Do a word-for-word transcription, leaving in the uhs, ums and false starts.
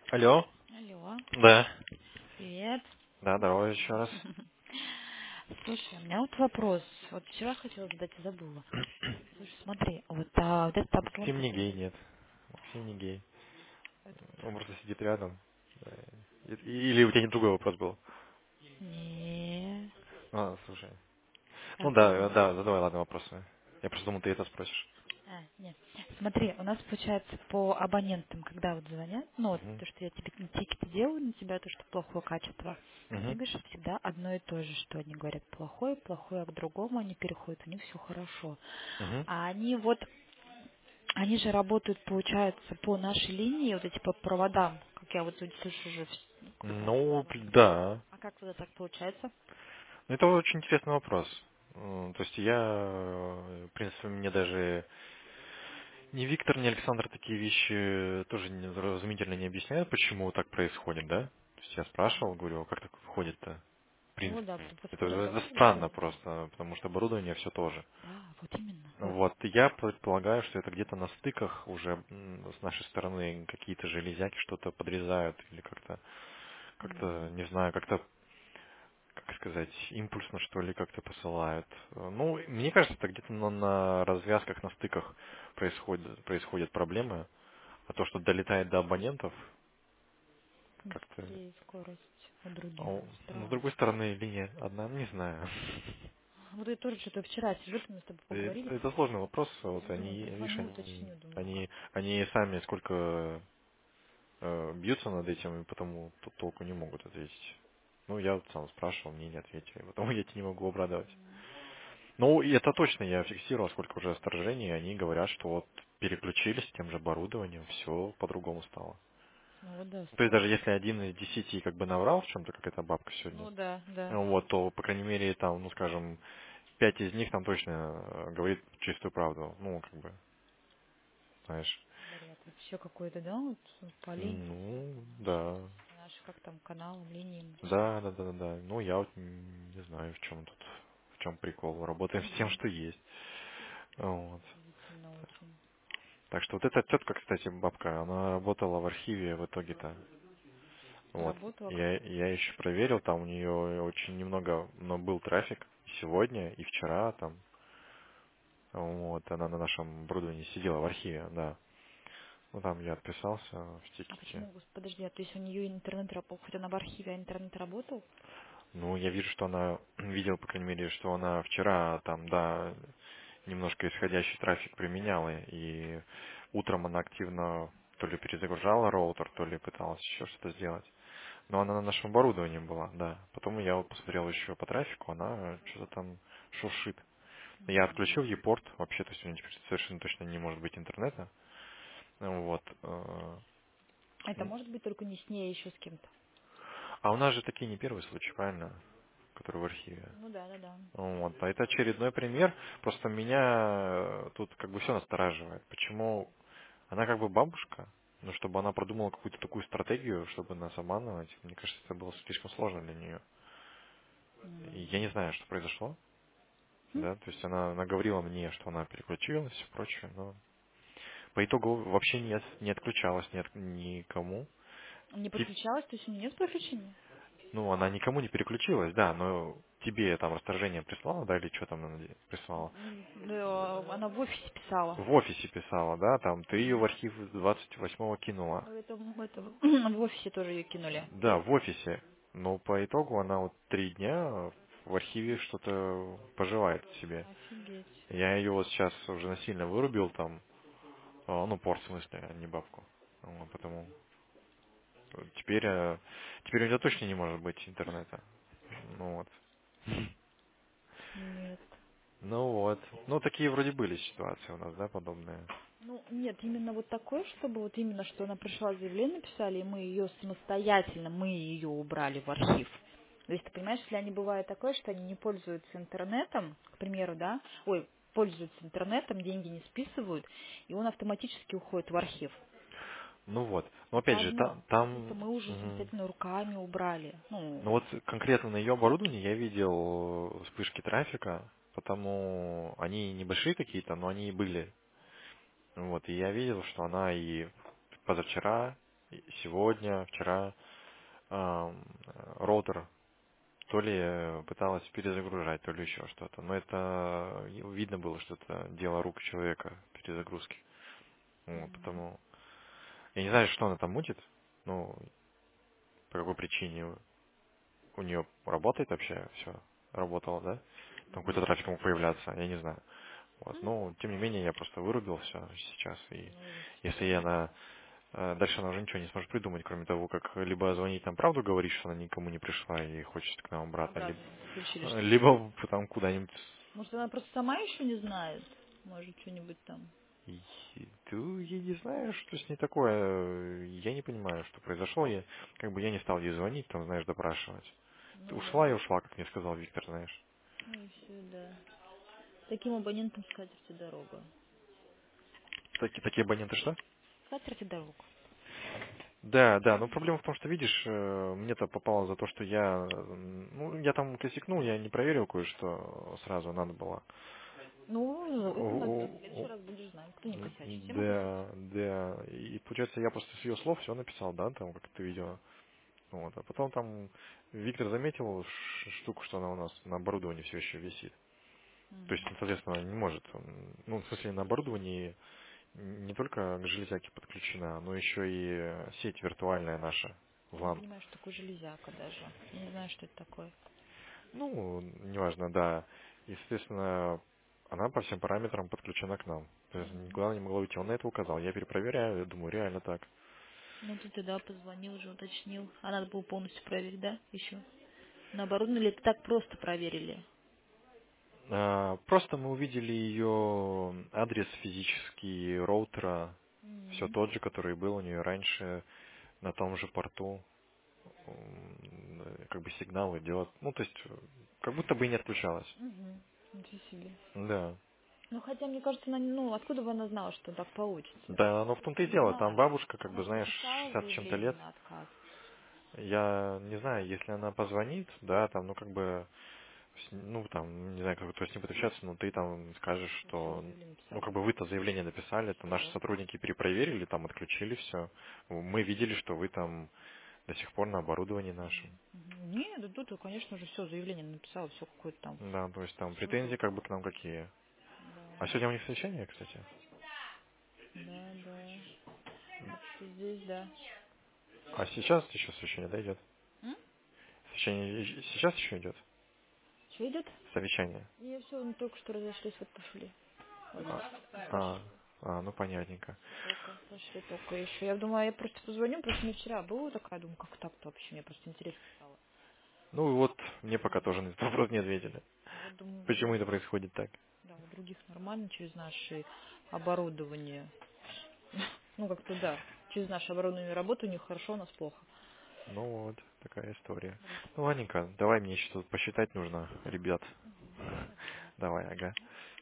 Алло. Алло, Да. привет. Да, здорово еще раз. Слушай, у меня вот вопрос. Вот вчера хотела задать и забыла. Слушай, смотри, вот, а, вот этот обзвон, Максим не гей, который... нет. Максим не гей. Этот... Он просто сидит рядом. Да. И- Или у тебя не другой вопрос был? Не, А, слушай. Ну так, да, подожди. да, задавай, ладно, вопросы. Я просто думал, ты это спросишь. А, нет. Смотри, у нас получается по абонентам, когда вот звонят, ну вот Угу. то, что я тебе тикеты делаю на тебя, то, что плохое качество, ты Угу. говоришь, всегда одно и то же, что они говорят плохое, плохое, а к другому они переходят, у них все хорошо. Угу. А они вот Они же работают, получается, по нашей линии, вот эти по проводам, как я вот тут слышу уже, вс- ну, кто-то Ну, сказал. да. А как вот это так получается? Ну, это очень интересный вопрос. М, То есть я, э, в принципе, мне даже ни Виктор, ни Александр такие вещи тоже не- разумительно не объясняют, почему так происходит, да? То есть я спрашивал, говорю, а как так выходит-то? В Ну принципе. да, по, по Это, проводам это же странно выходит. просто, потому что оборудование все тоже. Да, вот именно, вот. Вот, я предполагаю, что это где-то на стыках уже м, с нашей стороны какие-то железяки что-то подрезают или как-то, как-то, М, не знаю, как-то, как сказать, импульсно что ли как-то посылают. Э, Ну, мне кажется, это где-то на, на развязках, на стыках происходят, происходят проблемы, а то, что долетает до абонентов, как-то... Быстрее скорость у других. о, Ну, с Странно. другой стороны, линия одна, не знаю. Вот я тоже что-то вчера сижу, мы с тобой поговорили, Это, это сложный вопрос. я Вот думаю, они, видишь, позвоню, они, уточню, думаю, они, как. они сами сколько э, бьются над этим, и потому тут толку не могут ответить. Ну, я вот сам спрашивал, мне не ответили, потому я тебе не могу обрадовать. Ну, и это точно я фиксировал, сколько уже вторжений, и они говорят, что вот переключились тем же оборудованием, все по-другому стало. Ну вот да, То есть даже странно. если один из десяти как бы наврал в чем-то, как эта бабка сегодня, Ну да, да. вот, то, по крайней мере, там, ну, скажем, пять из них там точно э, говорит чистую правду. Ну, как бы, знаешь. Говорят, вообще какой-то, да, вот по линиям, Ну, да. наши как там каналам, линиям, все. Да, да, да, да, да. Ну, я вот м, не знаю, в чем тут, в чем прикол. Работаем с тем, что есть. Вот. Удивительно очень. Так что вот эта тетка, кстати, бабка, она работала в архиве в итоге-то. Вот. Работала как? Я, я еще проверил, там у нее очень немного, но был трафик и сегодня, и вчера там. Вот, она на нашем оборудовании сидела в архиве, да. Ну, там я отписался в А тикете. почему, гос- подожди, а то есть у нее интернет работал, хоть она в архиве, а интернет работал? Ну, я вижу, что она, видел, по крайней мере, что она вчера там, да, немножко исходящий трафик применяла, и утром она активно то ли перезагружала роутер, то ли пыталась еще что-то сделать. Но она на нашем оборудовании была, да. Потом я вот посмотрел еще по трафику, она что-то там шуршит. Я отключил М. e-порт, вообще, то есть у меня теперь совершенно точно не может быть интернета. Вот. э, Это может быть только не с ней, а еще с кем-то. А у нас же такие не первый случай, правильно? Который в архиве. Ну да, да, да. Вот. А это очередной пример. Просто меня э, тут как бы все настораживает. Почему она как бы бабушка, но чтобы она продумала какую-то такую стратегию, чтобы нас обманывать, мне кажется, это было слишком сложно для нее. И М. я не знаю, что произошло. Хм. Да, то есть она, она говорила мне, что она переключилась и прочее, но по итогу вообще не, от- не отключалась ни от, никому. Не Ти- подключалась, то есть у нее нет подключения? Ну, она никому не переключилась, да, но тебе там расторжение прислала, да, или что там она де- прислала? М, да, она в офисе писала. В офисе писала, да, там ты ее в М. архив двадцать восьмого кинула. Ну, это, это в офисе тоже ее кинули. Да, в офисе. Но по итогу она вот три дня в архиве что-то поживает себе. Офигеть. Я ее вот сейчас уже насильно вырубил там, а, ну, порт в смысле, а не бабку. Вот, потому теперь, э, теперь у нее точно не может быть интернета. Ну вот. Нет. Ну вот. Ну, такие вроде были ситуации у нас, да, подобные. Ну, нет, именно вот такое, чтобы вот именно, что она пришла, заявление написали, и мы ее самостоятельно, мы ее убрали в архив. То есть, ты понимаешь, если они бывает такое, что они не пользуются интернетом, к примеру, да, ой, пользуются интернетом, деньги не списывают, и он автоматически уходит в архив. Ну вот. Но опять Это же, одно. там, А тут-то там мы уже мгм. самостоятельно руками убрали. Ну Ну, вот конкретно на ее оборудовании я видел вспышки трафика, потому они небольшие какие-то, но они и были. Вот, и я видел, что она и позавчера, сегодня, вчера ам, роутер то ли э, пыталась перезагружать, то ли еще что-то. Но это э, видно было, что это дело рук человека перезагрузки. Вот, Мгм. потому я не знаю, что она там мутит, ну, по какой причине у нее работает вообще все, работало, да? Там какой-то трафик мог появляться, я не знаю. Вот. Но, тем не менее, я просто вырубил все сейчас. И Ну, если она э, дальше она уже ничего не сможет придумать, кроме того, как либо звонить нам правду, говорить, что она никому не пришла и хочет к нам обратно, либо, обратно подключили э, что-то. либо там куда-нибудь. Может, она просто сама еще не знает? Может, что-нибудь там. И, ну, я не знаю, что с ней такое. Я не понимаю, что произошло. Я как бы я не стал ей звонить, там, знаешь, допрашивать. Ты Ну ушла да. и ушла, как мне сказал Виктор, знаешь. Ну и все, да. Таким абонентам скатерти дорога. Таки- такие абоненты что? Скатерти дорога. Да, да, но проблема в том, что, видишь, э, мне-то попало за то, что я, м, ну, я там косякнул, я не проверил кое-что сразу, надо было. Ну, это на О, в следующий о, раз будешь знать, кто не косячит. Все мы Да, косячим. да, и получается, я просто с ее слов все написал, да, там, как ты видела. Вот, а потом там Виктор заметил ш- штуку, что она у нас на оборудовании все еще висит. То есть, Мгм. ну, соответственно, не может, м, ну, в смысле, на оборудовании не только к железяке подключена, но еще и сеть виртуальная наша, Я не ван. понимаю, что такое железяка даже. Я не знаю, что это такое. Ну, неважно, да. И, соответственно, она по всем параметрам подключена к нам. То есть Мгм. никуда не могла уйти. Он на это указал. Я перепроверяю, я думаю, реально так. Ну, ты тогда позвонил уже, уточнил. А надо было полностью проверить, да? Еще. Наоборот, ну, или это так просто проверили? А, просто мы увидели ее адрес физический роутера, все М. тот же, который был у нее раньше на том же порту. М, э, Как бы сигналы делать. Ну, то есть, э, как будто бы и не отключалась. Угу. Ничего себе. Да. Ну, хотя, мне кажется, она, не- ну, откуда бы она знала, что так получится? Да, но в том-то и Не дело. Там знаю. бабушка, как Она бы, же знаешь, написала шестьдесят с чем-то заявление лет. на отказ. Я не знаю, если она позвонит, да, там, ну, как бы, с- ну, там, не знаю, как то с ним будет общаться, но ты там скажешь, Все, что, заявление ну, написали. как бы вы-то заявление написали, это наши Все. сотрудники перепроверили, там, отключили все. Мы видели, что вы там до сих пор на оборудовании нашем. Нет, да тут, конечно же, все, заявление написала, все какое-то там. Да, то есть там Супер. претензии как бы к нам какие. А Да, сегодня у них совещание, кстати. да, да. Так что здесь, да. А сейчас еще совещание, да, идет? М? Совещание и- сейчас еще идет? Что идет? Совещание. Не, все, мы только что разошлись, вот пошли. Вот, А, а, пошли. а, ну понятненько. Только, пошли только еще. Я думаю, я просто позвоню, просто мне вчера было такая, думаю, как так-то вообще, мне просто интересно стало. Ну и вот мне пока тоже на этот вопрос не ответили. А вот думаю, Почему это происходит так? да, у других нормально через наше оборудование. Ну, как-то да. Через наше оборудование работа у них хорошо, у нас плохо. Ну вот, такая история. Вот. Ну ладненько, давай мне еще тут посчитать нужно, ребят. Мгм. Давай. Давай, ага.